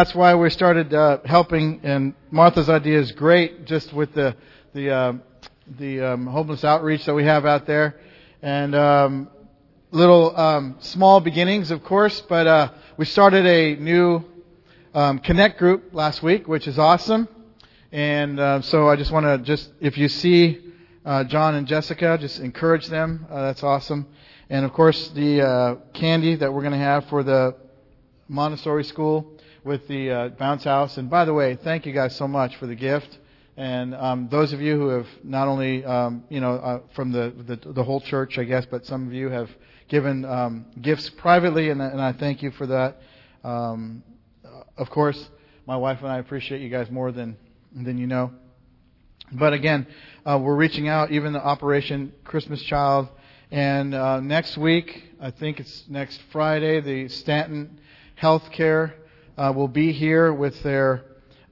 That's why we started helping, and Martha's idea is great, just with the homeless outreach that we have out there, and little small beginnings, of course. But we started a new Connect group last week, which is awesome. And so I just want to if you see John and Jessica, just encourage them. That's awesome. And of course, the candy that we're going to have for the Montessori school with the bounce house. And by the way, thank you guys so much for the gift. And those of you who have not only from the whole church, I guess, but some of you have given gifts privately, and I thank you for that. Of course, my wife and I appreciate you guys more than you know. But again, we're reaching out, even the Operation Christmas Child. And next week, I think it's next Friday, the Stanton Healthcare will be here with their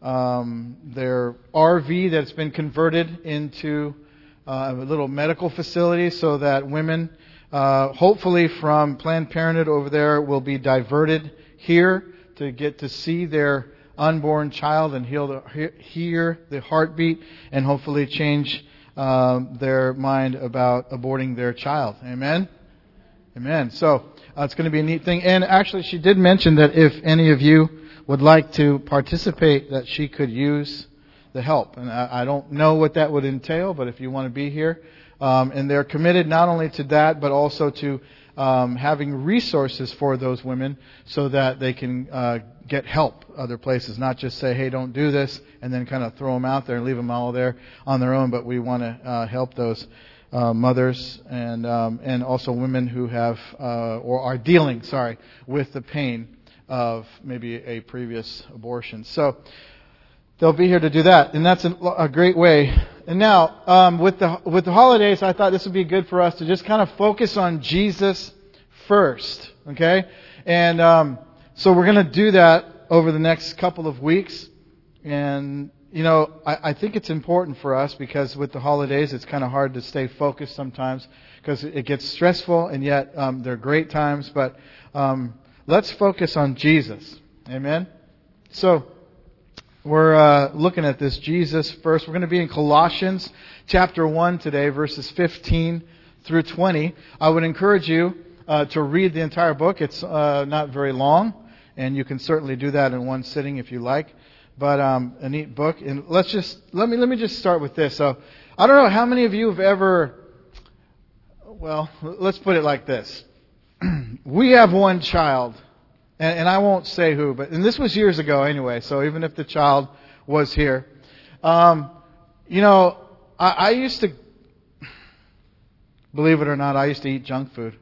RV that's been converted into a little medical facility, so that women, hopefully from Planned Parenthood over there, will be diverted here to get to see their unborn child and hear the heartbeat, and hopefully change their mind about aborting their child. Amen? Amen. So it's going to be a neat thing. And actually, she did mention that if any of you would like to participate, that she could use the help. And I don't know what that would entail, but if you want to be here. And they're committed not only to that, but also to having resources for those women so that they can get help other places. Not just say, hey, don't do this, and then kind of throw them out there and leave them all there on their own. But we want to help those mothers and also women who have or are dealing, with the pain of maybe a previous abortion. So they'll be here to do that, and that's a great way. And now, with the holidays, I thought this would be good for us to just kind of focus on Jesus first, okay? And so we're going to do that over the next couple of weeks. And I think it's important for us, because with the holidays, it's kind of hard to stay focused sometimes, because it gets stressful, and yet they're great times. But let's focus on Jesus. Amen? So we're looking at this Jesus first. We're going to be in Colossians chapter 1 today, verses 15 through 20. I would encourage you to read the entire book. It's not very long, and you can certainly do that in one sitting if you like. But a neat book. And let me just start with this. So I don't know how many of you have ever. Well, let's put it like this. We have one child, and I won't say who, and this was years ago anyway, so even if the child was here. I used to, believe it or not, I used to eat junk food.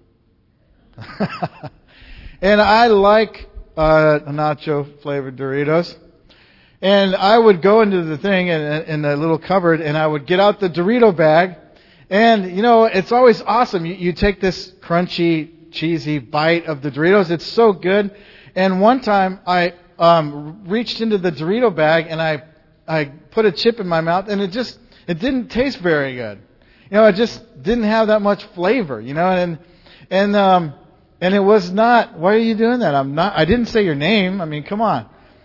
And I like nacho-flavored Doritos. And I would go into the thing in the little cupboard, and I would get out the Dorito bag. And, it's always awesome. You take this crunchy, cheesy bite of the Doritos. It's so good. And one time I reached into the Dorito bag and I put a chip in my mouth, and it didn't taste very good. It just didn't have that much flavor, and it was not. Why are you doing that? I didn't say your name. I mean, come on.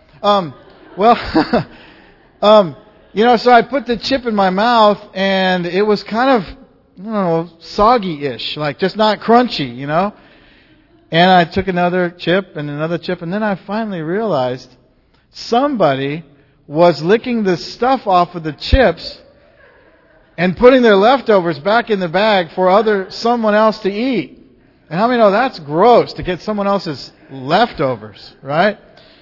So I put the chip in my mouth, and it was kind of, soggy-ish, like just not crunchy, And I took another chip, and then I finally realized somebody was licking the stuff off of the chips and putting their leftovers back in the bag for someone else to eat. And how many know that's gross, to get someone else's leftovers, right?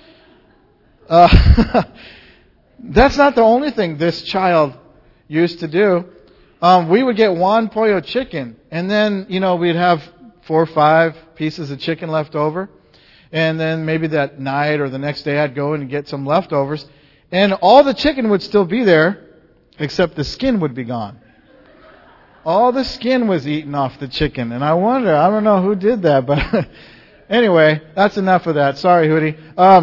That's not the only thing this child used to do. We would get Juan Pollo chicken, and then, we'd have 4 or 5 pieces of chicken left over. And then maybe that night or the next day I'd go and get some leftovers. And all the chicken would still be there, except the skin would be gone. All the skin was eaten off the chicken. And I don't know who did that, but anyway, that's enough of that. Sorry, Hootie.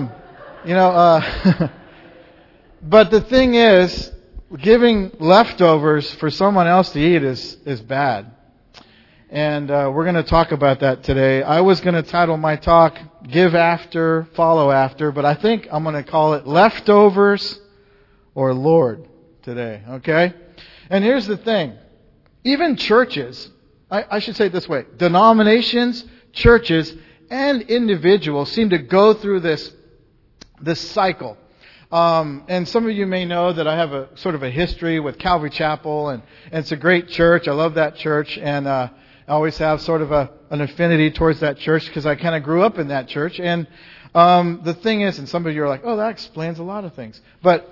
But the thing is, giving leftovers for someone else to eat is bad. And we're going to talk about that today. I was going to title my talk, Give After, Follow After, but I think I'm going to call it Leftovers or Lord today, okay? And here's the thing. Even churches, I should say it this way, denominations, churches, and individuals seem to go through this cycle. And some of you may know that I have a sort of a history with Calvary Chapel, and it's a great church. I love that church, and I always have sort of an affinity towards that church because I kind of grew up in that church. And the thing is, and some of you are like, oh, that explains a lot of things. But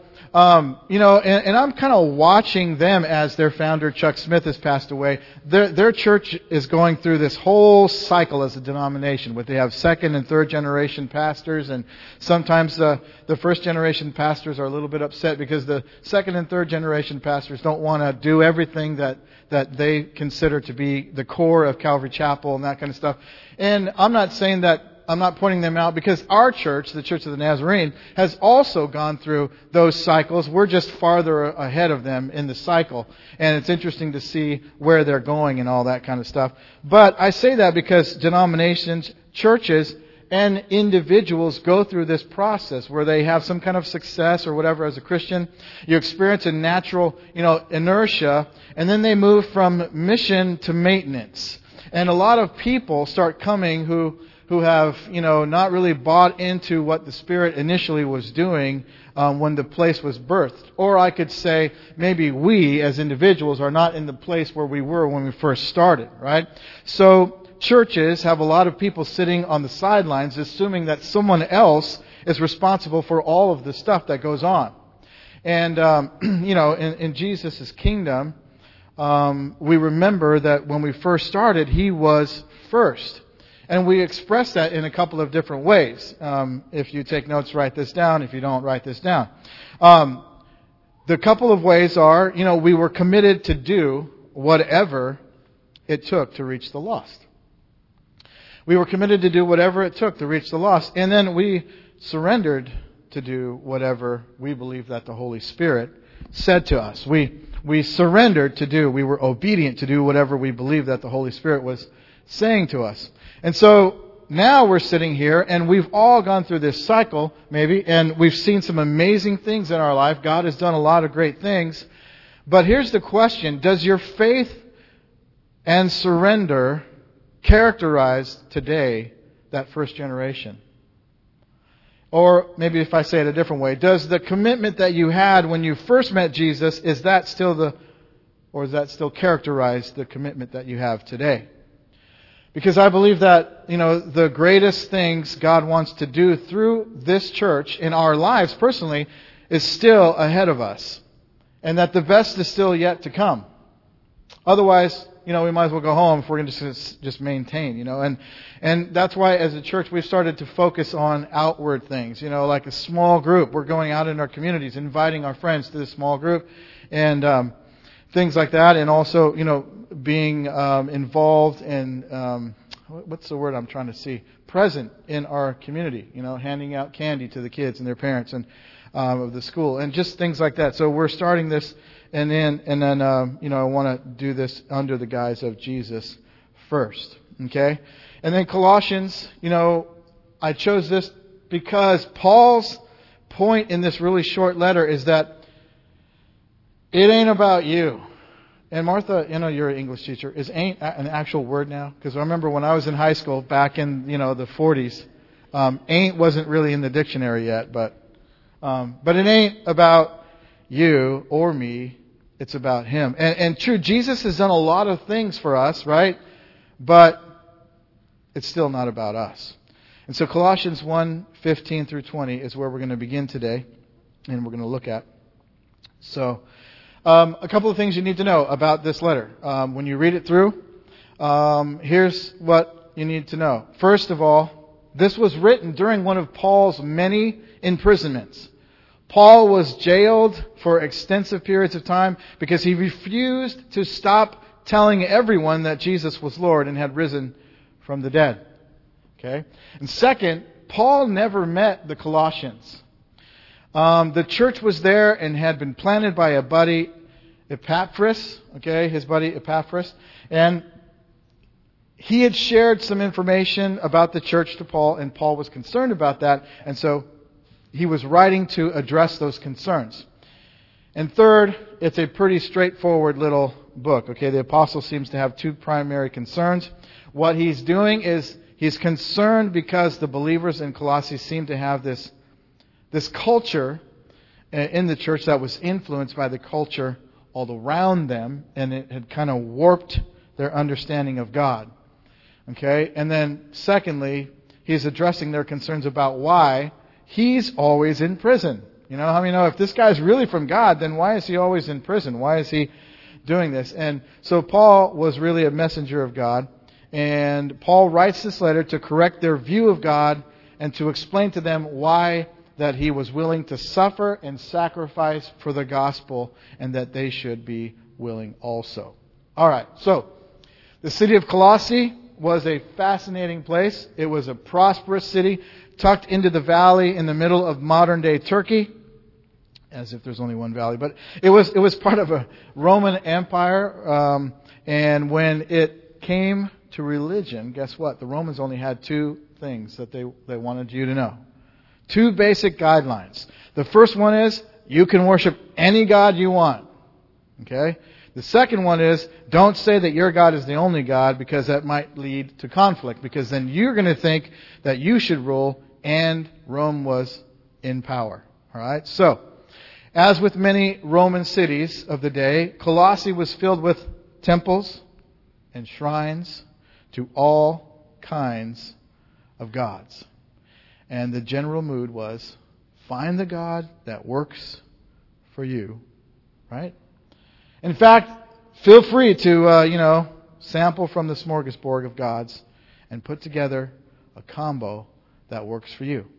and I'm kind of watching them as their founder, Chuck Smith, has passed away. Their church is going through this whole cycle as a denomination, where they have second and third generation pastors, and sometimes the first generation pastors are a little bit upset because the second and third generation pastors don't want to do everything that they consider to be the core of Calvary Chapel and that kind of stuff. And I'm not saying that, I'm not pointing them out, because our church, the Church of the Nazarene, has also gone through those cycles. We're just farther ahead of them in the cycle. And it's interesting to see where they're going and all that kind of stuff. But I say that because denominations, churches, and individuals go through this process where they have some kind of success or whatever as a Christian. You experience a natural, inertia, and then they move from mission to maintenance. And a lot of people start coming who have, not really bought into what the Spirit initially was doing when the place was birthed. Or I could say maybe we as individuals are not in the place where we were when we first started, right? So churches have a lot of people sitting on the sidelines assuming that someone else is responsible for all of the stuff that goes on. And, in Jesus' kingdom, we remember that when we first started, He was first. And we express that in a couple of different ways. If you take notes, write this down. If you don't, write this down. The couple of ways are, we were committed to do whatever it took to reach the lost. We were committed to do whatever it took to reach the lost. And then we surrendered to do whatever we believed that the Holy Spirit said to us. We surrendered to do, we were obedient to do whatever we believed that the Holy Spirit was saying to us. And so now we're sitting here, and we've all gone through this cycle, maybe, and we've seen some amazing things in our life. God has done a lot of great things. But here's the question. Does your faith and surrender characterize today that first generation? Or maybe if I say it a different way, does the commitment that you had when you first met Jesus, does that still characterize the commitment that you have today? Because I believe that, the greatest things God wants to do through this church in our lives personally is still ahead of us. And that the best is still yet to come. Otherwise, we might as well go home if we're going to just maintain, And that's why as a church we've started to focus on outward things, like a small group. We're going out in our communities, inviting our friends to the small group and things like that. And also, being involved in, what's the word I'm trying to see? Present in our community, handing out candy to the kids and their parents and of the school and just things like that. So we're starting this and then I want to do this under the guise of Jesus first. Okay? And then Colossians, I chose this because Paul's point in this really short letter is that it ain't about you. And Martha, you're an English teacher. Is ain't an actual word now? Because I remember when I was in high school back in, the 40s, ain't wasn't really in the dictionary yet. But it ain't about you or me. It's about Him. And true, Jesus has done a lot of things for us, right? But it's still not about us. And so Colossians 1:15 through 20 is where we're going to begin today. And we're going to look at. So a couple of things you need to know about this letter. When you read it through, here's what you need to know. First of all, this was written during one of Paul's many imprisonments. Paul was jailed for extensive periods of time because he refused to stop telling everyone that Jesus was Lord and had risen from the dead. Okay? And second, Paul never met the Colossians. The church was there and had been planted by a buddy, Epaphras, his buddy Epaphras. And he had shared some information about the church to Paul, and Paul was concerned about that, and so he was writing to address those concerns. And third, it's a pretty straightforward little book. Okay, the apostle seems to have two primary concerns. What he's doing is he's concerned because the believers in Colossae seem to have this culture in the church that was influenced by the culture all around them, and it had kind of warped their understanding of God. Okay, and then secondly, he's addressing their concerns about why he's always in prison. How many know if this guy's really from God, then why is he always in prison? Why is he doing this? And so Paul was really a messenger of God, and Paul writes this letter to correct their view of God and to explain to them why that he was willing to suffer and sacrifice for the gospel, and that they should be willing also. All right, so the city of Colossae was a fascinating place. It was a prosperous city tucked into the valley in the middle of modern-day Turkey, as if there's only one valley. But it was part of a Roman Empire, and when it came to religion, guess what? The Romans only had two things that they wanted you to know. Two basic guidelines. The first one is, you can worship any god you want. Okay? The second one is, don't say that your God is the only God, because that might lead to conflict, because then you're going to think that you should rule and Rome was in power. All right? So, as with many Roman cities of the day, Colossae was filled with temples and shrines to all kinds of gods. And the general mood was, find the God that works for you. Right? In fact, feel free to, sample from the smorgasbord of gods and put together a combo that works for you.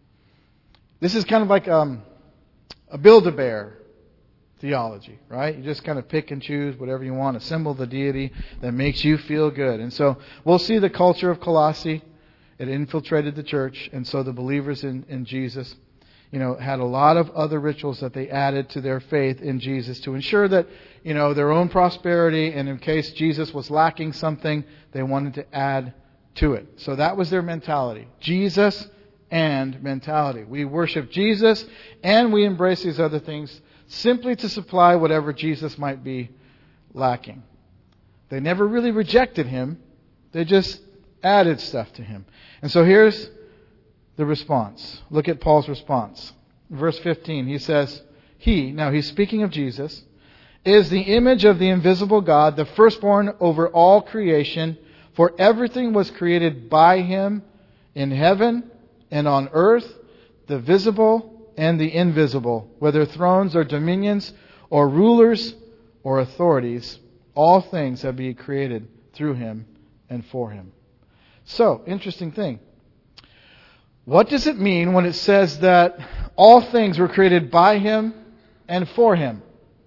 This is kind of like a Build-A-Bear theology, right? You just kind of pick and choose whatever you want, assemble the deity that makes you feel good. And so we'll see the culture of Colossae. It infiltrated the church, and so the believers in Jesus, had a lot of other rituals that they added to their faith in Jesus to ensure that, their own prosperity, and in case Jesus was lacking something, they wanted to add to it. So that was their mentality. Jesus and mentality. We worship Jesus and we embrace these other things simply to supply whatever Jesus might be lacking. They never really rejected Him. They just added stuff to Him. And so here's the response. Look at Paul's response. Verse 15, he says, now he's speaking of Jesus, is the image of the invisible God, the firstborn over all creation, for everything was created by Him in heaven and on earth, the visible and the invisible, whether thrones or dominions or rulers or authorities, all things have been created through Him and for Him. So, interesting thing. What does it mean when it says that all things were created by Him and for Him?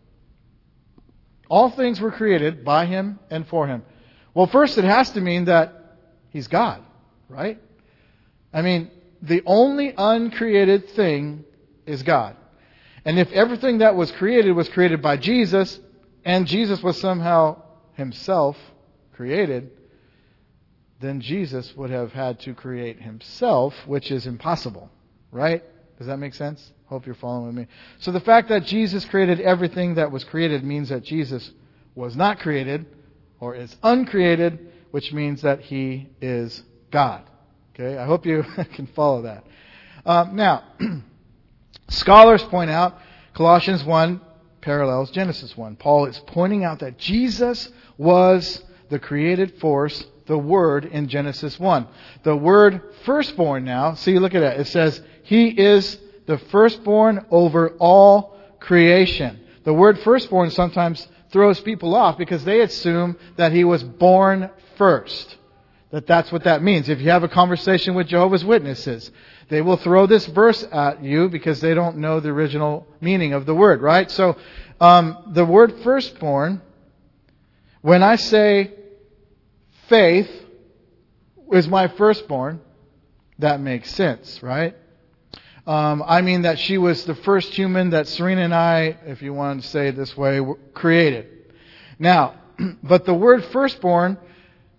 All things were created by Him and for Him. Well, first it has to mean that He's God, right? I mean, the only uncreated thing is God. And if everything that was created by Jesus, and Jesus was somehow Himself created, then Jesus would have had to create Himself, which is impossible, right? Does that make sense? Hope you're following with me. So the fact that Jesus created everything that was created means that Jesus was not created or is uncreated, which means that He is God. Okay, I hope you can follow that. Now, scholars point out Colossians 1 parallels Genesis 1. Paul is pointing out that Jesus was the created force, the Word in Genesis 1. The word firstborn now, see, look at that. It says, He is the firstborn over all creation. The word firstborn sometimes throws people off because they assume that He was born first. That's what that means. If you have a conversation with Jehovah's Witnesses, they will throw this verse at you because they don't know the original meaning of the word, right? So, the word firstborn, when I say faith is my firstborn, that makes sense, right? I mean that she was the first human that Serena and I, if you want to say it this way, created. Now, but the word firstborn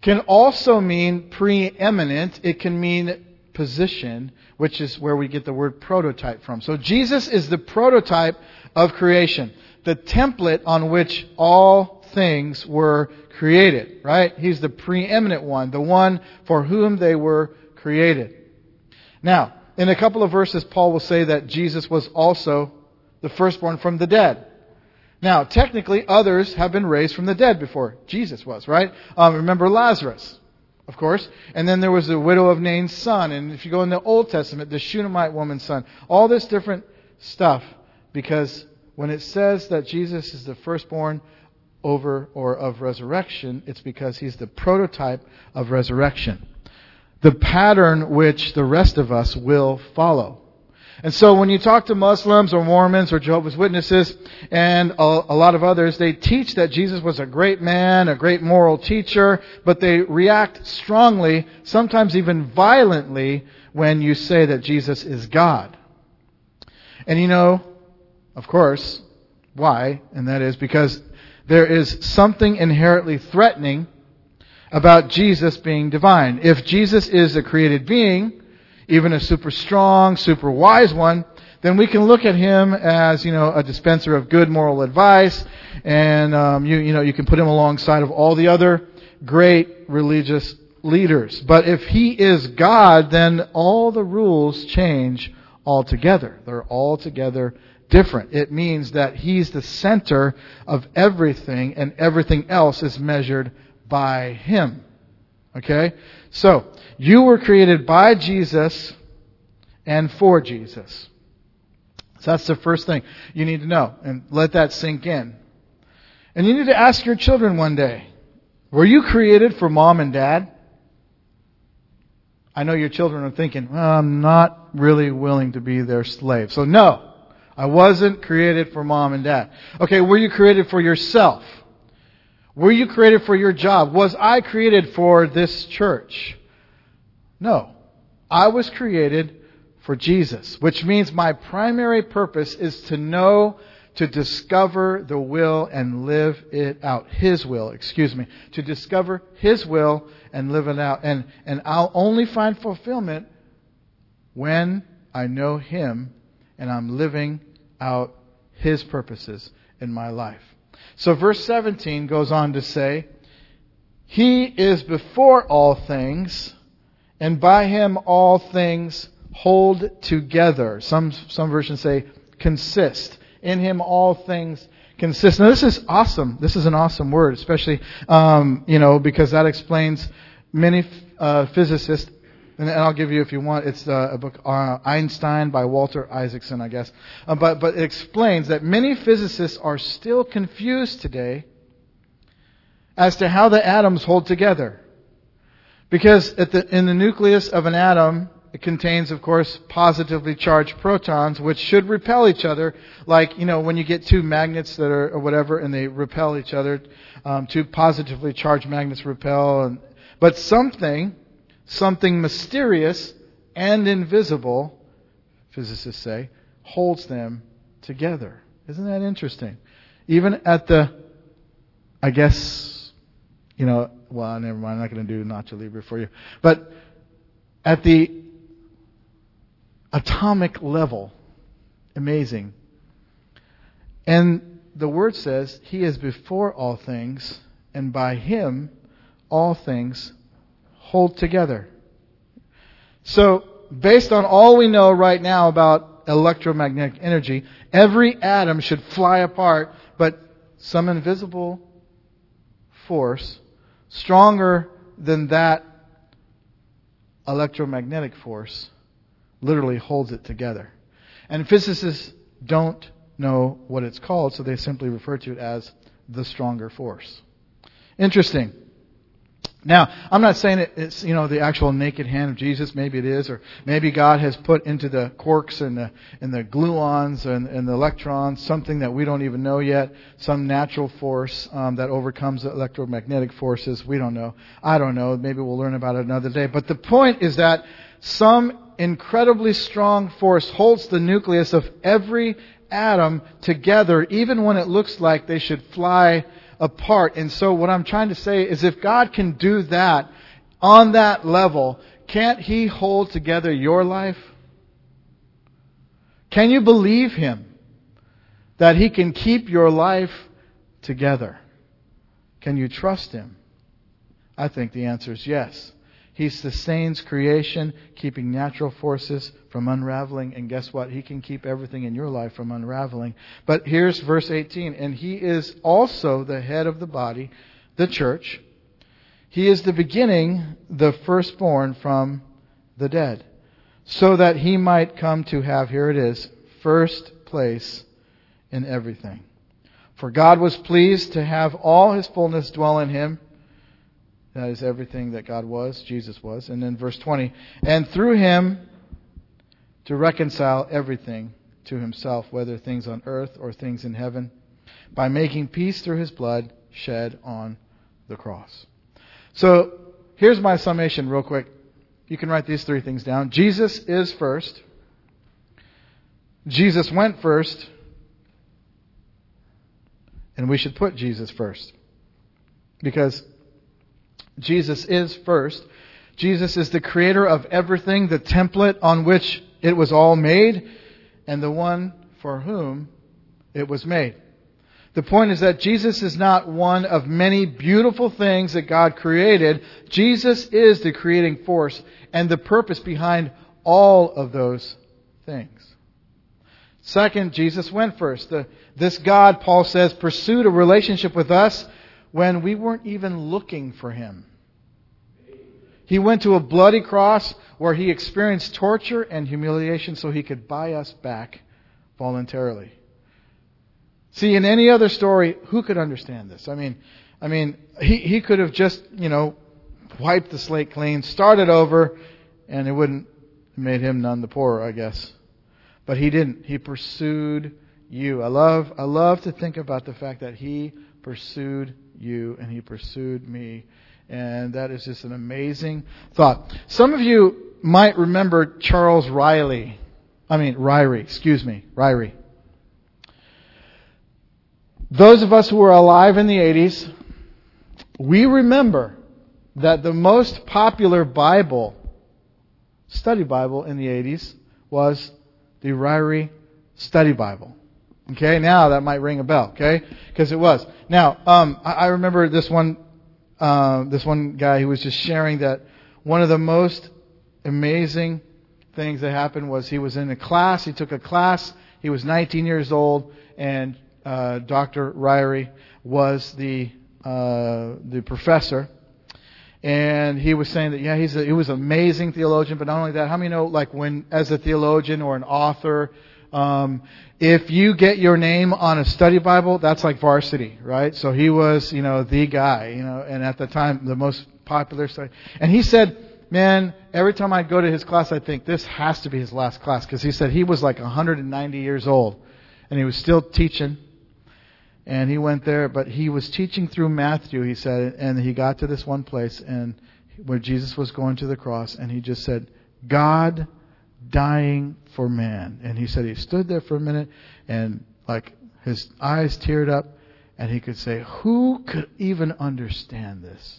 can also mean preeminent. It can mean position, which is where we get the word prototype from. So Jesus is the prototype of creation, the template on which all things were created, right? He's the preeminent one, the one for whom they were created. Now, in a couple of verses, Paul will say that Jesus was also the firstborn from the dead. Now, technically, others have been raised from the dead before Jesus was, right? Remember Lazarus, of course. And then there was the widow of Nain's son. And if you go in the Old Testament, the Shunammite woman's son. All this different stuff. Because when it says that Jesus is the firstborn over or of resurrection, it's because He's the prototype of resurrection. The pattern which the rest of us will follow. And so when you talk to Muslims or Mormons or Jehovah's Witnesses and a lot of others, they teach that Jesus was a great man, a great moral teacher, but they react strongly, sometimes even violently, when you say that Jesus is God. And you know, of course, why? And that is because there is something inherently threatening about Jesus being divine. If Jesus is a created being, even a super strong, super wise one, then we can look at Him as, a dispenser of good moral advice, and you can put Him alongside of all the other great religious leaders. But if He is God, then all the rules change altogether. They're altogether different. It means that He's the center of everything, and everything else is measured by Him. Okay? So, you were created by Jesus and for Jesus. So that's the first thing you need to know, and let that sink in. And you need to ask your children one day, were you created for mom and dad? I know your children are thinking, well, I'm not really willing to be their slave. So no, I wasn't created for mom and dad. Okay, were you created for yourself? Were you created for your job? Was I created for this church? No. I was created for Jesus, which means my primary purpose is to know, to discover the will and live it out. His will, to discover His will and live it out. And I'll only find fulfillment when I know Him and I'm living out His purposes in my life. So verse 17 goes on to say, He is before all things, and by Him all things hold together. Some versions say consist. In Him all things consist. Now this is awesome. This is an awesome word, especially because that explains many physicists. And I'll give you, if you want, it's a book, Einstein by Walter Isaacson, I guess. But it explains that many physicists are still confused today as to how the atoms hold together. Because in the nucleus of an atom, it contains, of course, positively charged protons, which should repel each other. Like, when you get two magnets that are, or whatever, and they repel each other, two positively charged magnets repel. But something mysterious and invisible, physicists say, holds them together. Isn't that interesting? Even at well, never mind, I'm not going to do Nacho Libre for you. But at the atomic level, amazing. And the Word says, He is before all things, and by Him all things hold together. So, based on all we know right now about electromagnetic energy, every atom should fly apart, but some invisible force, stronger than that electromagnetic force, literally holds it together. And physicists don't know what it's called, so they simply refer to it as the stronger force. Interesting. Now, I'm not saying it's, the actual naked hand of Jesus. Maybe it is, or maybe God has put into the quarks and the gluons and the electrons something that we don't even know yet, some natural force that overcomes the electromagnetic forces. We don't know. I don't know. Maybe we'll learn about it another day. But the point is that some incredibly strong force holds the nucleus of every atom together, even when it looks like they should fly apart. And so what I'm trying to say is if God can do that on that level, can't He hold together your life? Can you believe Him that He can keep your life together? Can you trust Him? I think the answer is yes. He sustains creation, keeping natural forces from unraveling. And guess what? He can keep everything in your life from unraveling. But here's verse 18. And He is also the head of the body, the church. He is the beginning, the firstborn from the dead, so that He might come to have, here it is, first place in everything. For God was pleased to have all His fullness dwell in Him. That is everything that God was, Jesus was. And then verse 20. And through Him to reconcile everything to Himself, whether things on earth or things in heaven, by making peace through His blood shed on the cross. So here's my summation real quick. You can write these three things down. Jesus is first. Jesus went first. And we should put Jesus first. Because Jesus is first. Jesus is the creator of everything, the template on which it was all made, and the one for whom it was made. The point is that Jesus is not one of many beautiful things that God created. Jesus is the creating force and the purpose behind all of those things. Second, Jesus went first. This God, Paul says, pursued a relationship with us when we weren't even looking for Him. He went to a bloody cross where He experienced torture and humiliation so He could buy us back voluntarily. See, in any other story, who could understand this? I mean, he could have just, wiped the slate clean, started over, and it wouldn't have made Him none the poorer, I guess. But He didn't. He pursued you. I love to think about the fact that He pursued you and He pursued me. And that is just an amazing thought. Some of you might remember Charles Ryrie. Those of us who were alive in the 80s, we remember that the most popular study Bible in the 80s was the Ryrie Study Bible. Okay, now that might ring a bell, okay? Because it was. Now, I remember this one guy who was just sharing that one of the most amazing things that happened was he was in a class. He took a class. He was 19 years old, and Dr. Ryrie was the professor. And he was saying that, he was an amazing theologian, but not only that, how many know, like when, as a theologian or an author, if you get your name on a study Bible, that's like varsity, right? So he was, the guy, and at the time, the most popular study. And he said, man, every time I'd go to his class, I'd think this has to be his last class, because he said he was like 190 years old, and he was still teaching. And he went there, but he was teaching through Matthew, he said, and he got to this one place and where Jesus was going to the cross, and he just said, God dying for man. And he said he stood there for a minute and like his eyes teared up, and he could say, who could even understand this?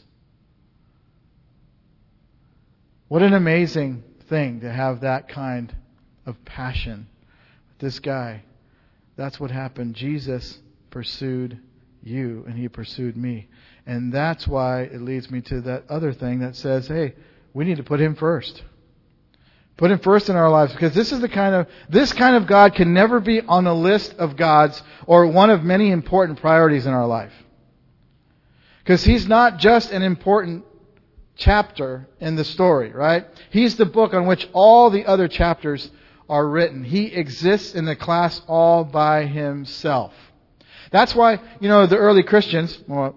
What an amazing thing to have that kind of passion. This guy, that's what happened. Jesus pursued you and He pursued me. And that's why it leads me to that other thing that says, hey, we need to put Him first. Put Him first in our lives, because this kind of God can never be on a list of gods or one of many important priorities in our life. Because He's not just an important chapter in the story, right? He's the book on which all the other chapters are written. He exists in the class all by Himself. That's why, the early Christians, the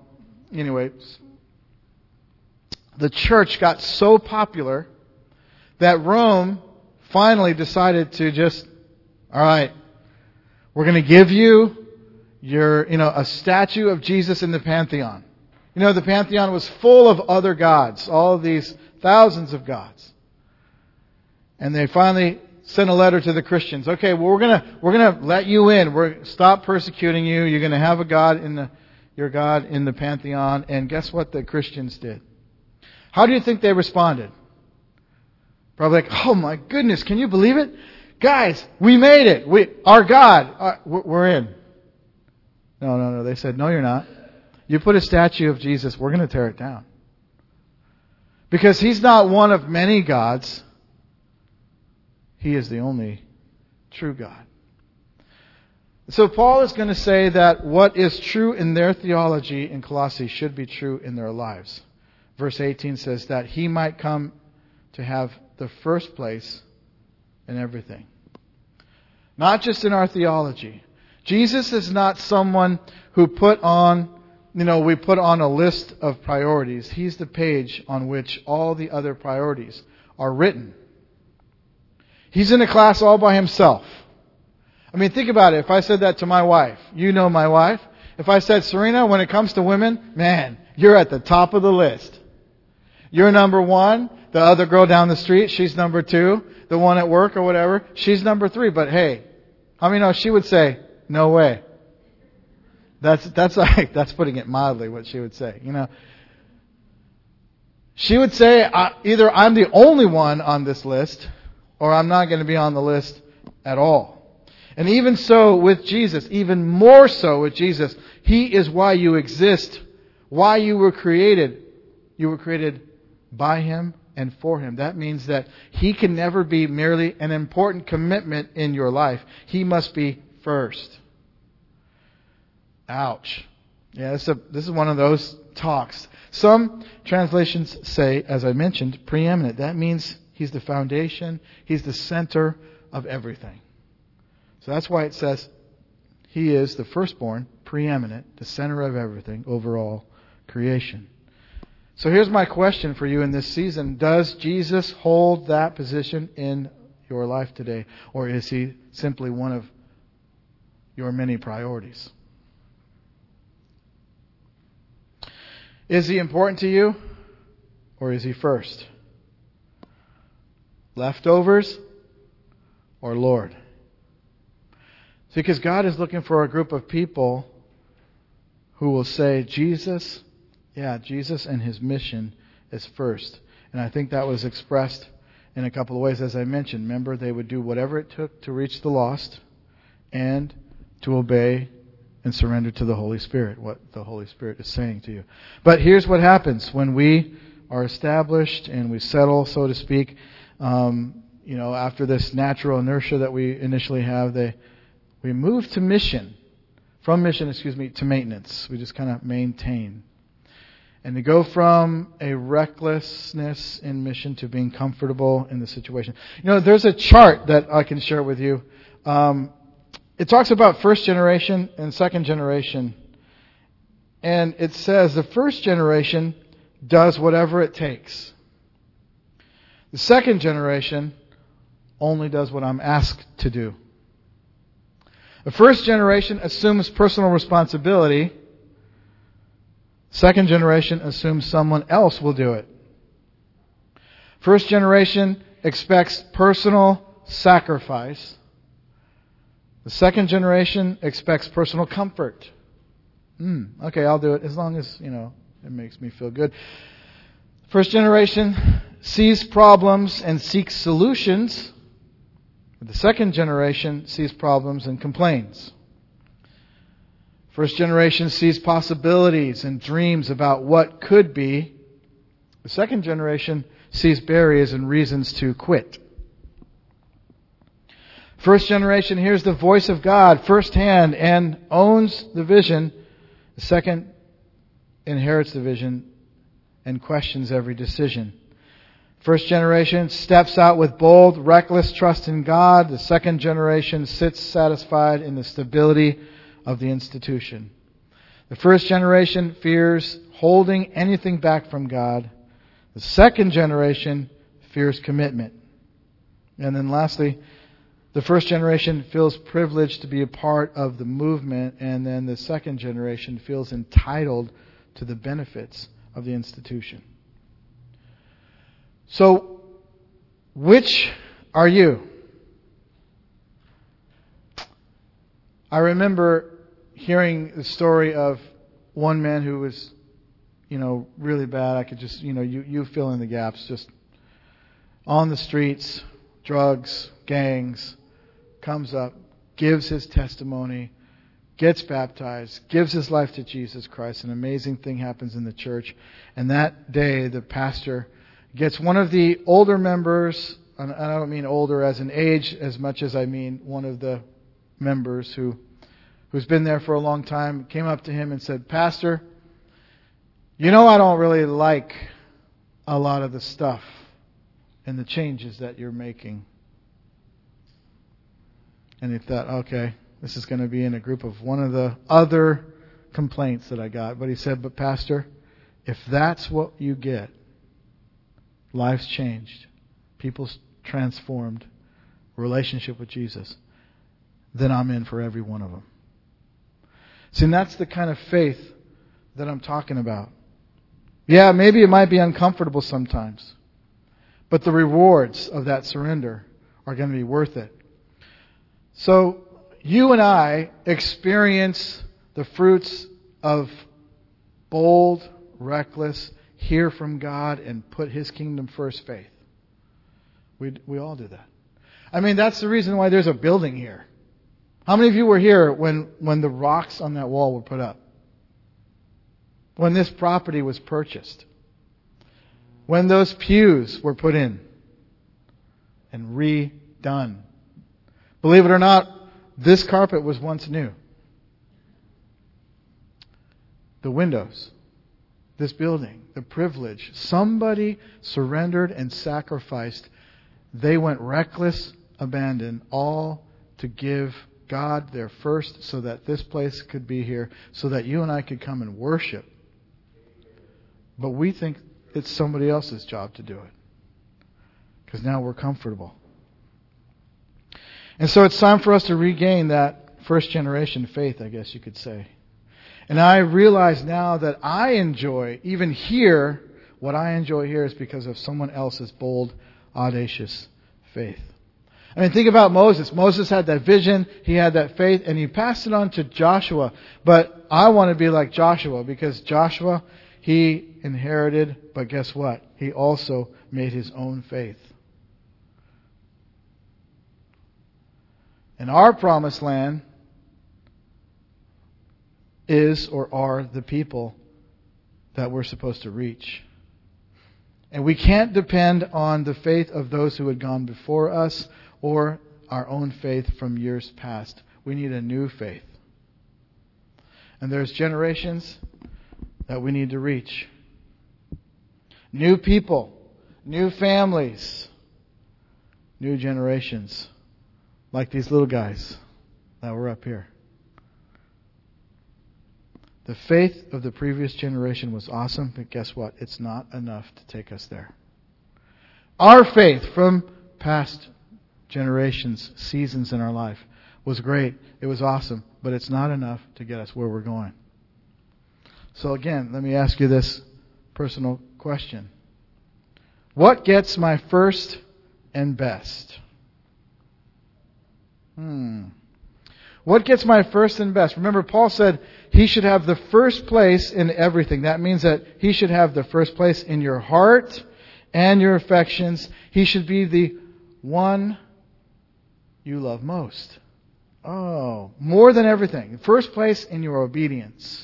church got so popular that Rome finally decided to just, all right, we're going to give you a statue of Jesus in the Pantheon. The Pantheon was full of other gods, all of these thousands of gods. And they finally sent a letter to the Christians. Okay, well, we're gonna let you in. Stop persecuting you. You're gonna have a God in the your God in the pantheon. And guess what the Christians did? How do you think they responded? Probably like, oh my goodness, can you believe it? Guys, we made it. Our God, we're in. No. They said, no, you're not. You put a statue of Jesus, we're going to tear it down. Because He's not one of many gods. He is the only true God. So Paul is going to say that what is true in their theology in Colossae should be true in their lives. Verse 18 says that He might come to have the first place in everything. Not just in our theology. Jesus is not someone who we put on a list of priorities. He's the page on which all the other priorities are written. He's in a class all by Himself. I mean, think about it. If I said that to my wife, you know my wife. If I said, Serena, when it comes to women, man, you're at the top of the list. You're number one. The other girl down the street, she's number two. The one at work or whatever, she's number three. But hey, how many know she would say, no way. That's putting it mildly what she would say. She would say, either I'm the only one on this list, or I'm not going to be on the list at all. And even so with Jesus, even more so with Jesus, He is why you exist, why you were created. You were created by Him and for Him. That means that He can never be merely an important commitment in your life. He must be first. Ouch. Yeah, this is one of those talks. Some translations say, as I mentioned, preeminent. That means He's the foundation. He's the center of everything. So that's why it says He is the firstborn, preeminent, the center of everything, overall creation. So here's my question for you in this season. Does Jesus hold that position in your life today? Or is He simply one of your many priorities? Is He important to you? Or is He first? Leftovers or Lord? See, because God is looking for a group of people who will say, Jesus and His mission is first. And I think that was expressed in a couple of ways, as I mentioned. Remember, they would do whatever it took to reach the lost and to obey and surrender to the Holy Spirit, what the Holy Spirit is saying to you. But here's what happens when we are established and we settle, so to speak. After this natural inertia that we initially have, we move to mission. From mission, to maintenance. We just kind of maintain. And to go from a recklessness in mission to being comfortable in the situation. There's a chart that I can share with you. It talks about first generation and second generation. And it says the first generation does whatever it takes. The second generation only does what I'm asked to do. The first generation assumes personal responsibility. Second generation assumes someone else will do it. First generation expects personal sacrifice. The second generation expects personal comfort. Okay, I'll do it as long as, it makes me feel good. First generation sees problems and seeks solutions. The second generation sees problems and complains. First generation sees possibilities and dreams about what could be. The second generation sees barriers and reasons to quit. First generation hears the voice of God firsthand and owns the vision. The second inherits the vision and questions every decision. First generation steps out with bold, reckless trust in God. The second generation sits satisfied in the stability of the institution. The first generation fears holding anything back from God. The second generation fears commitment. And then lastly, the first generation feels privileged to be a part of the movement, and then the second generation feels entitled to the benefits of the institution. So, which are you? I remember hearing the story of one man who was, really bad. I could just, you fill in the gaps. Just on the streets, drugs, gangs, comes up, gives his testimony, gets baptized, gives his life to Jesus Christ. An amazing thing happens in the church. And that day, the pastor gets one of the older members, and I don't mean older as in age as much as I mean one of the members who's been there for a long time, came up to him and said, "Pastor, I don't really like a lot of the stuff and the changes that you're making." And he thought, okay, this is going to be in a group of one of the other complaints that I got. But he said, "But Pastor, if that's what you get, life's changed, people's transformed, relationship with Jesus, then I'm in for every one of them." See, and that's the kind of faith that I'm talking about. Yeah, maybe it might be uncomfortable sometimes, but the rewards of that surrender are going to be worth it. So, you and I experience the fruits of bold, reckless, hear from God and put His kingdom first faith. We all do that. I mean, that's the reason why there's a building here. How many of you were here when the rocks on that wall were put up? When this property was purchased? When those pews were put in and redone? Believe it or not, this carpet was once new. The windows, this building, the privilege. Somebody surrendered and sacrificed. They went reckless, abandoned, all to give God their first so that this place could be here, so that you and I could come and worship. But we think it's somebody else's job to do it, because now we're comfortable. And so it's time for us to regain that first generation faith, I guess you could say. And I realize now that I enjoy, even here, what I enjoy here is because of someone else's bold, audacious faith. I mean, think about Moses. Moses had that vision, he had that faith, and he passed it on to Joshua. But I want to be like Joshua, because Joshua, he inherited, but guess what? He also made his own faith. And our promised land is or are the people that we're supposed to reach. And we can't depend on the faith of those who had gone before us or our own faith from years past. We need a new faith. And there's generations that we need to reach. New people, new families, new generations, like these little guys that were up here. The faith of the previous generation was awesome, but guess what? It's not enough to take us there. Our faith from past generations, seasons in our life, was great. It was awesome, but it's not enough to get us where we're going. So again, let me ask you this personal question. What gets my first and best? What gets my first and best? Remember, Paul said he should have the first place in everything. That means that he should have the first place in your heart and your affections. He should be the one you love most. Oh, more than everything. First place in your obedience.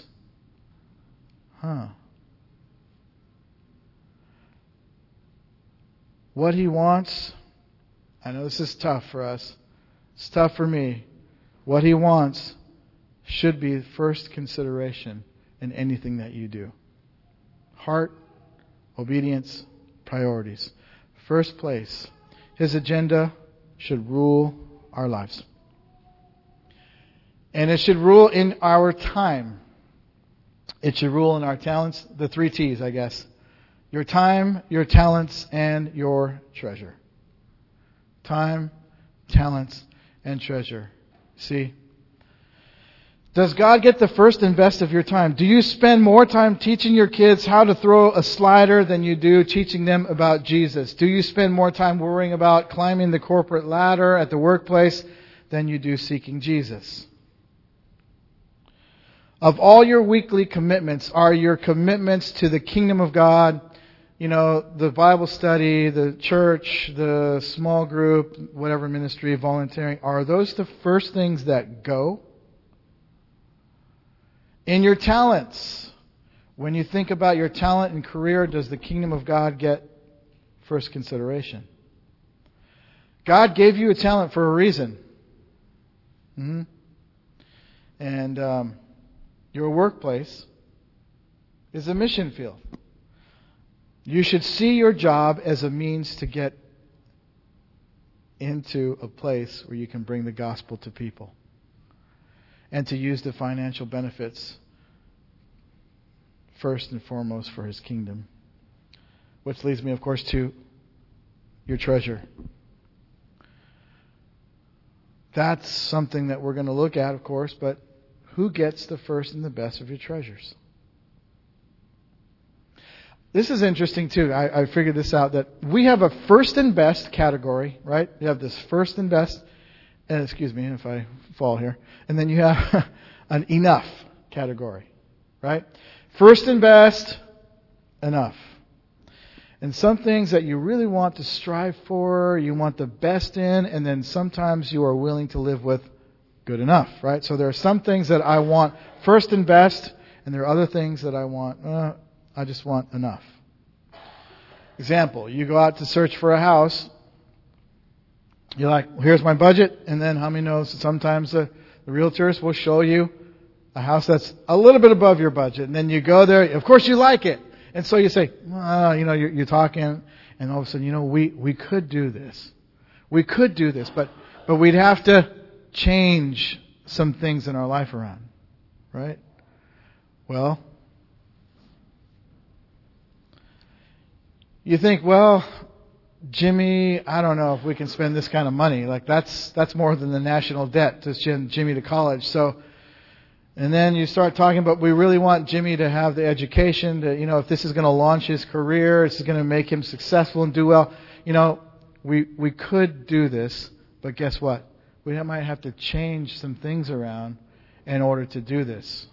What he wants, I know this is tough for us. It's tough for me. What he wants should be first consideration in anything that you do. Heart, obedience, priorities. First place. His agenda should rule our lives. And it should rule in our time. It should rule in our talents. The 3 T's, I guess. Your time, your talents, and your treasure. Time, talents, and treasure. See? Does God get the first and best of your time? Do you spend more time teaching your kids how to throw a slider than you do teaching them about Jesus? Do you spend more time worrying about climbing the corporate ladder at the workplace than you do seeking Jesus? Of all your weekly commitments, are your commitments to the kingdom of God, the Bible study, the church, the small group, whatever ministry, volunteering, are those the first things that go? In your talents, when you think about your talent and career, does the kingdom of God get first consideration? God gave you a talent for a reason. And your workplace is a mission field. You should see your job as a means to get into a place where you can bring the gospel to people and to use the financial benefits first and foremost for His kingdom. Which leads me, of course, to your treasure. That's something that we're going to look at, of course, but who gets the first and the best of your treasures? This is interesting too. I figured this out, that we have a first and best category, right? You have this first and best, and excuse me if I fall here, and then you have an enough category, right? First and best, enough. And some things that you really want to strive for, you want the best in, and then sometimes you are willing to live with good enough, right? So there are some things that I want first and best, and there are other things that I just want enough. Example, you go out to search for a house. You're like, well, here's my budget. And then how many knows that sometimes the realtors will show you a house that's a little bit above your budget. And then you go there. Of course you like it. And so you say, you're talking. And all of a sudden, we could do this. We could do this. But we'd have to change some things in our life around. Right? Well, you think, well, Jimmy, I don't know if we can spend this kind of money. Like that's more than the national debt to send Jimmy to college. So, and then you start talking about we really want Jimmy to have the education to, if this is going to launch his career, this is going to make him successful and do well. We could do this, but guess what? We might have to change some things around in order to do this.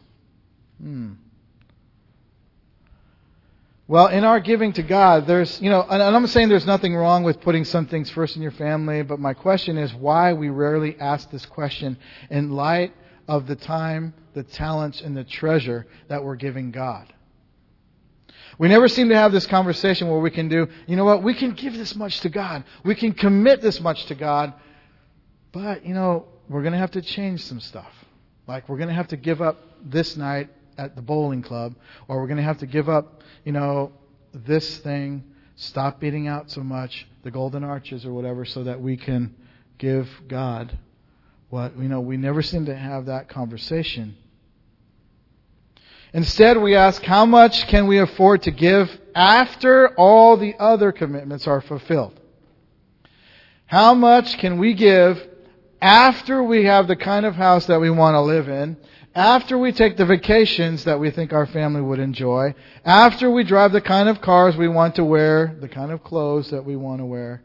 Well, in our giving to God, there's, and I'm saying there's nothing wrong with putting some things first in your family, but my question is why we rarely ask this question in light of the time, the talents, and the treasure that we're giving God. We never seem to have this conversation where we can do, we can give this much to God. We can commit this much to God, but, we're going to have to change some stuff. Like we're going to have to give up this night at the bowling club, or we're going to have to give up, this thing, stop eating out so much, the golden arches or whatever, so that we can give God what, we never seem to have that conversation. Instead, we ask, how much can we afford to give after all the other commitments are fulfilled? How much can we give after we have the kind of house that we want to live in? After we take the vacations that we think our family would enjoy, after we drive the kind of cars we want to wear, the kind of clothes that we want to wear,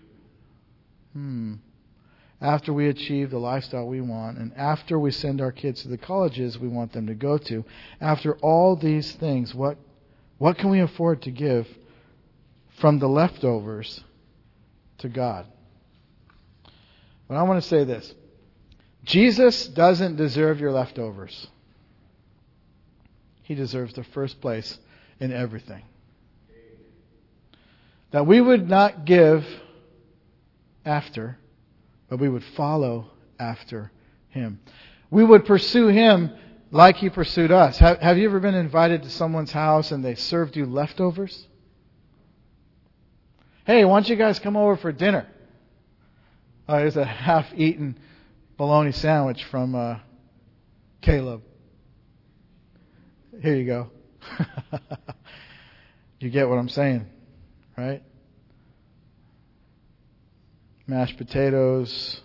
after we achieve the lifestyle we want, and after we send our kids to the colleges we want them to go to, after all these things, what can we afford to give from the leftovers to God? But I want to say this. Jesus doesn't deserve your leftovers. He deserves the first place in everything. That we would not give after, but we would follow after Him. We would pursue Him like He pursued us. Have you ever been invited to someone's house and they served you leftovers? Hey, why don't you guys come over for dinner? Oh, here's a half-eaten bologna sandwich from Caleb. Here you go. You get what I'm saying, right? Mashed potatoes.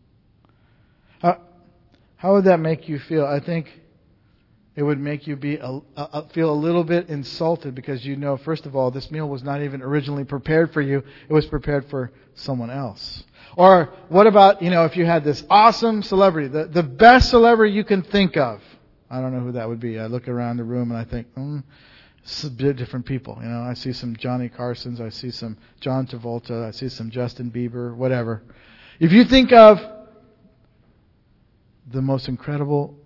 How would that make you feel? I think it would make you feel a little bit insulted because first of all, this meal was not even originally prepared for you. It was prepared for someone else. Or what about, if you had this awesome celebrity, the best celebrity you can think of, I don't know who that would be. I look around the room and I think, this is a bit different people. I see some Johnny Carsons. I see some John Travolta. I see some Justin Bieber, whatever. If you think of the most incredible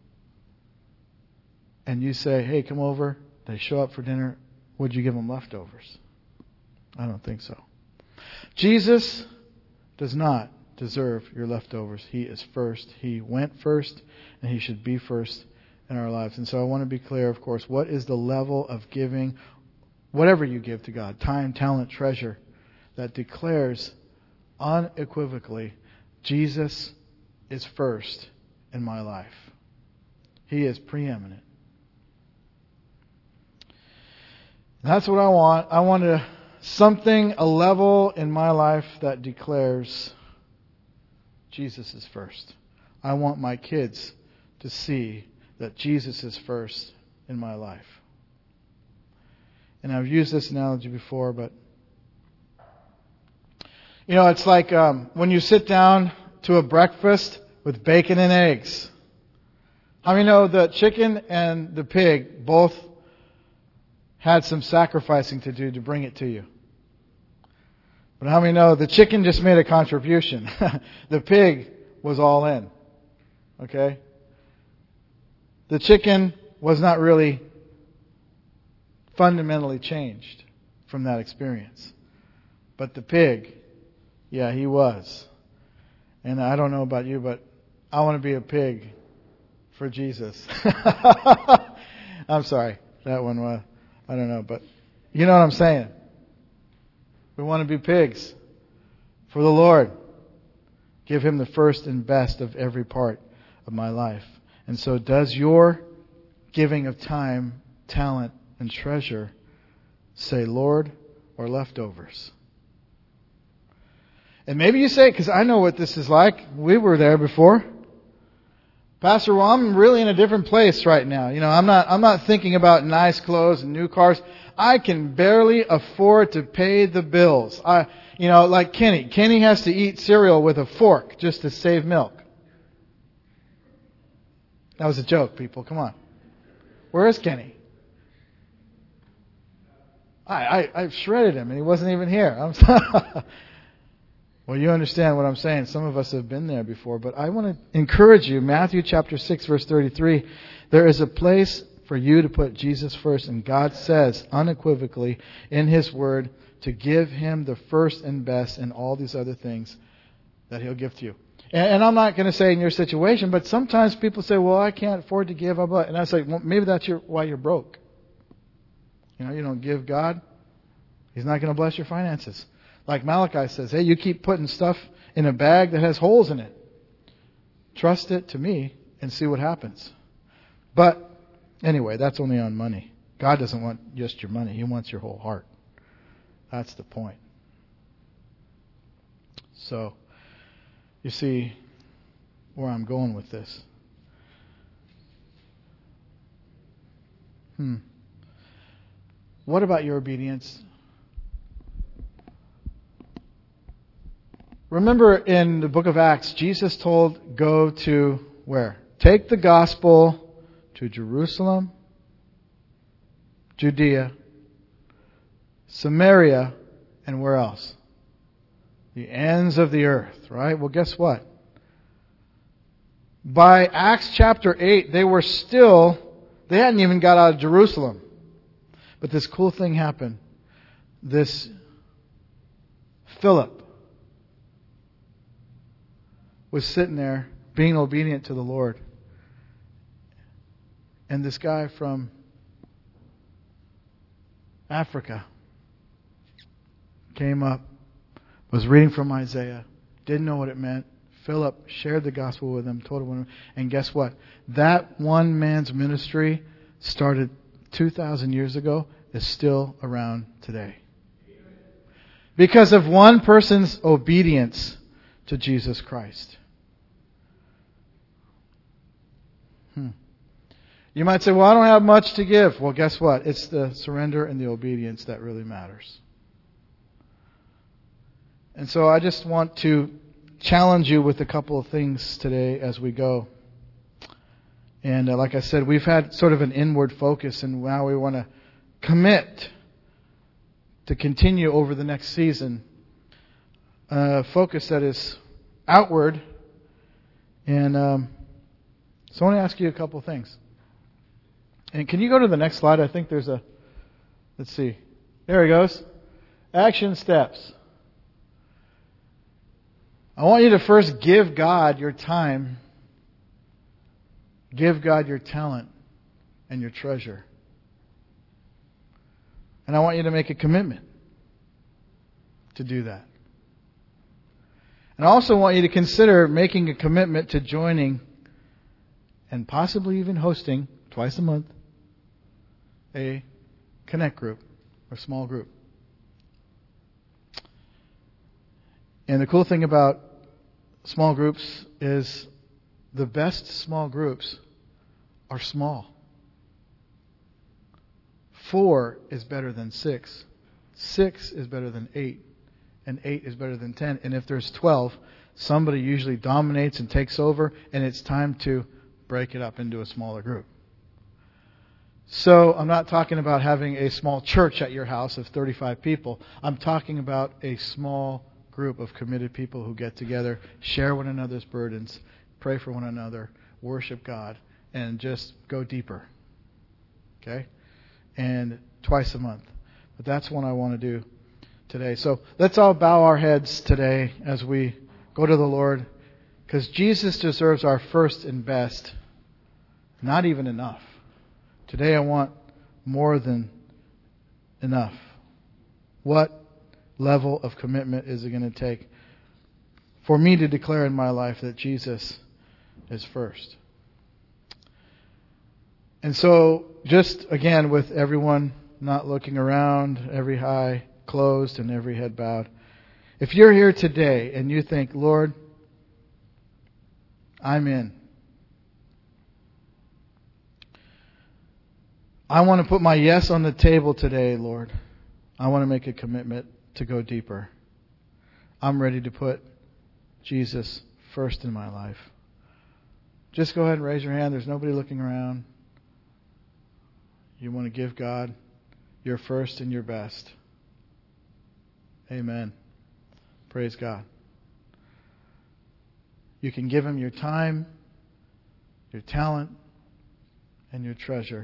and you say, hey, come over, they show up for dinner, would you give them leftovers? I don't think so. Jesus does not deserve your leftovers. He is first. He went first, and He should be first in our lives. And so I want to be clear, of course, what is the level of giving, whatever you give to God, time, talent, treasure, that declares unequivocally, Jesus is first in my life. He is preeminent. That's what I want. I want a level in my life that declares Jesus is first. I want my kids to see that Jesus is first in my life. And I've used this analogy before, but it's like when you sit down to a breakfast with bacon and eggs. How many know the chicken and the pig both had some sacrificing to do to bring it to you? But how many know the chicken just made a contribution? The pig was all in. Okay? The chicken was not really fundamentally changed from that experience. But the pig, yeah, he was. And I don't know about you, but I want to be a pig for Jesus. I'm sorry. That one was, I don't know, but you know what I'm saying. We want to be pigs for the Lord. Give Him the first and best of every part of my life. And so does your giving of time, talent, and treasure say Lord or leftovers? And maybe you say, because I know what this is like. We were there before. Pastor, well, I'm really in a different place right now. I'm not thinking about nice clothes and new cars. I can barely afford to pay the bills. Like Kenny. Kenny has to eat cereal with a fork just to save milk. That was a joke, people. Come on. Where is Kenny? I shredded him and he wasn't even here. I'm sorry. Well, you understand what I'm saying. Some of us have been there before, but I want to encourage you. Matthew chapter 6, verse 33. There is a place for you to put Jesus first, and God says unequivocally in His Word to give Him the first and best and all these other things that He'll give to you. And I'm not going to say in your situation, but sometimes people say, well, I can't afford to give. And I say, well, maybe that's why you're broke. You don't give God, He's not going to bless your finances. Like Malachi says, hey, you keep putting stuff in a bag that has holes in it. Trust it to me and see what happens. But anyway, that's only on money. God doesn't want just your money. He wants your whole heart. That's the point. So, you see where I'm going with this. What about your obedience? Remember in the book of Acts, Jesus told, go to where? Take the gospel to Jerusalem, Judea, Samaria, and where else? The ends of the earth, right? Well, guess what? By Acts chapter 8, they hadn't even got out of Jerusalem. But this cool thing happened. This Philip was sitting there being obedient to the Lord. And this guy from Africa came up, was reading from Isaiah, didn't know what it meant. Philip shared the gospel with him, told him, and guess what? That one man's ministry started 2,000 years ago, is still around today. Because of one person's obedience to Jesus Christ. You might say, well, I don't have much to give. Well, guess what? It's the surrender and the obedience that really matters. And so I just want to challenge you with a couple of things today as we go. And like I said, we've had sort of an inward focus, and now we want to commit to continue over the next season a focus that is outward. And so I want to ask you a couple things. And can you go to the next slide? I think there's a... Let's see. There he goes. Action steps. I want you to first give God your time. Give God your talent and your treasure. And I want you to make a commitment to do that. And I also want you to consider making a commitment to joining and possibly even hosting twice a month a Connect group or small group. And the cool thing about small groups is the best small groups are small. 4 is better than 6. 6 is better than 8. And 8 is better than 10. And if there's 12, somebody usually dominates and takes over, and it's time to break it up into a smaller group. So I'm not talking about having a small church at your house of 35 people. I'm talking about a small group of committed people who get together, share one another's burdens, pray for one another, worship God, and just go deeper. Okay? And twice a month. But that's what I want to do today. So let's all bow our heads today as we go to the Lord, because Jesus deserves our first and best. Not even enough. Today I want more than enough. What level of commitment is it going to take for me to declare in my life that Jesus is first? And so, just again, with everyone not looking around, every eye closed and every head bowed, if you're here today and you think, Lord, I'm in. I want to put my yes on the table today, Lord. I want to make a commitment to go deeper. I'm ready to put Jesus first in my life. Just go ahead and raise your hand. There's nobody looking around. You want to give God your first and your best. Amen. Praise God. You can give Him your time, your talent, and your treasure.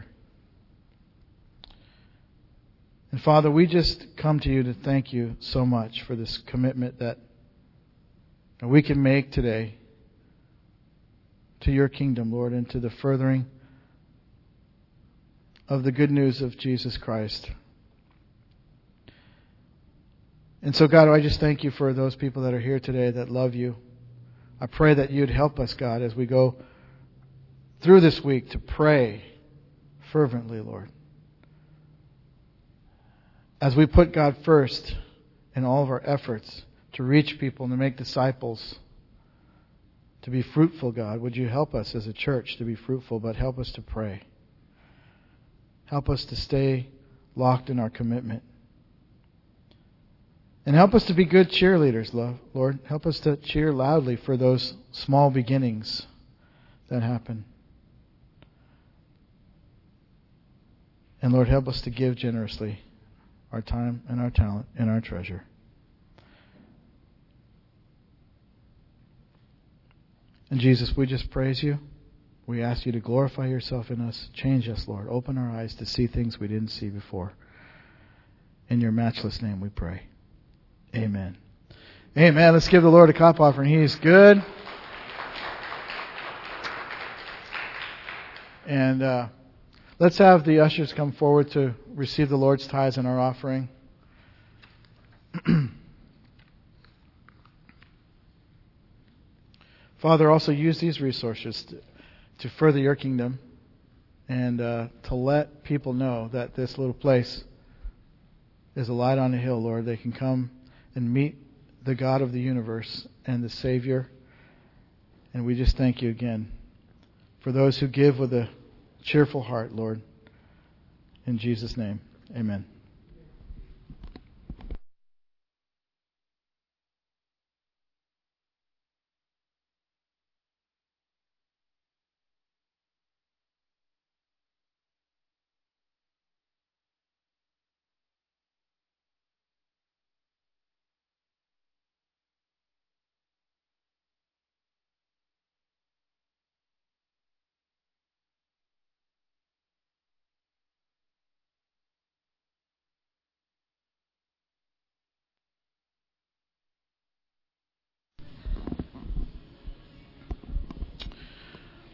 And Father, we just come to you to thank you so much for this commitment that we can make today to your kingdom, Lord, and to the furthering of the good news of Jesus Christ. And so, God, I just thank you for those people that are here today that love you. I pray that you'd help us, God, as we go through this week to pray fervently, Lord. As we put God first in all of our efforts to reach people and to make disciples, to be fruitful, God, would you help us as a church to be fruitful, but help us to pray. Help us to stay locked in our commitment. And help us to be good cheerleaders, Lord. Help us to cheer loudly for those small beginnings that happen. And Lord, help us to give generously our time and our talent and our treasure. And Jesus, we just praise you. We ask you to glorify yourself in us. Change us, Lord. Open our eyes to see things we didn't see before. In your matchless name we pray. Amen. Amen. Let's give the Lord a clap offering. He is good. And let's have the ushers come forward to receive the Lord's tithes and our offering. Father, also use these resources to further your kingdom and to let people know that this little place is a light on a hill, Lord. They can come and meet the God of the universe and the Savior. And we just thank you again for those who give with a cheerful heart, Lord. In Jesus' name, amen.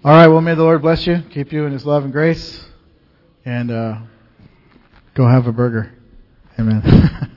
All right, well, may the Lord bless you, keep you in His love and grace, and go have a burger. Amen.